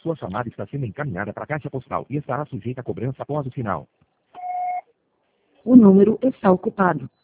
Sua chamada está sendo encaminhada para a caixa postal e estará sujeita a cobrança após o sinal. O número está ocupado.